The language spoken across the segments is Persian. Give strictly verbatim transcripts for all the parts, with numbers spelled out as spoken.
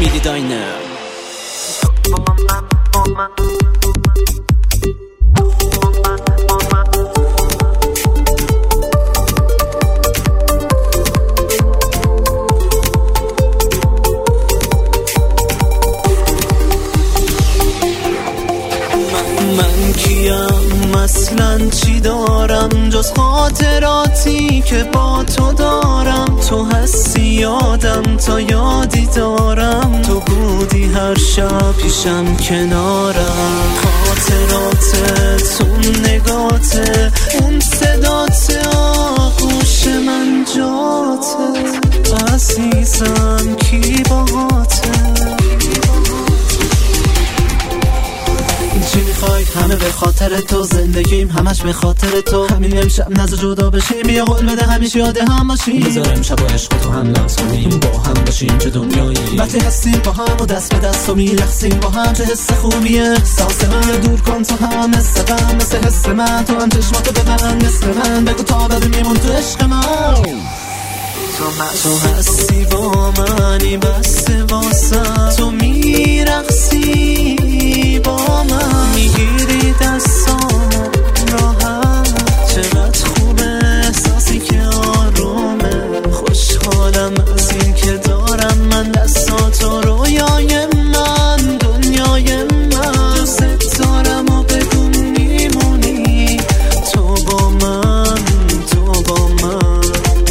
میدی داینه من کیم اصلا چی دارم جز خاطراتی که با تو دارم. تو هستی یادم تا یادی دارم، تو بودی هر شب پیشم کنارم. خاطراتت اون نگاته اون صدات آغوش من جاته عزیزم کی باهاته. چی میخوای؟ همه به خاطر تو، زندگیم همش به خاطر تو. همین امشب نزد جدا بشیم، بیا قول بده همیشه یاد هم باشیم. بذار امشب با عشق تو هم لمس کنیم، با هم باشیم چه دنیایی. وقتی هستیم با هم و دست به دست و میرقصیم با هم چه حس خوبیه. احساس من دور کن تو هم مثل غم، مثل حس من تو هم چشماتو ببند مثل من. بگو تا بده میمون تو عشق من. تو هستی با منی بسته واسم، تو میرقصی با من، میگیری دستامو راحت. چقدر خوبه احساسی که آرومه، خوشحالم از این که دارم من دستاتو. رویای من دنیای من، دوست دارم و بگو میمونی تو با من، تو با من.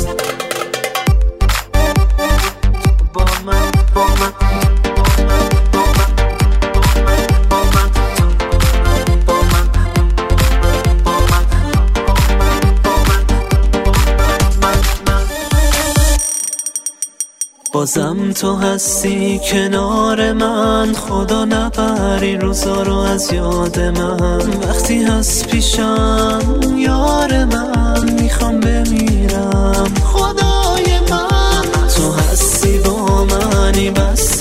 بازم تو هستی کنار من، خدا نبری روزا رو از یاد من. وقتی هست پیشم یار من، میخوام بمیرم خدای من. تو هستی با منی بس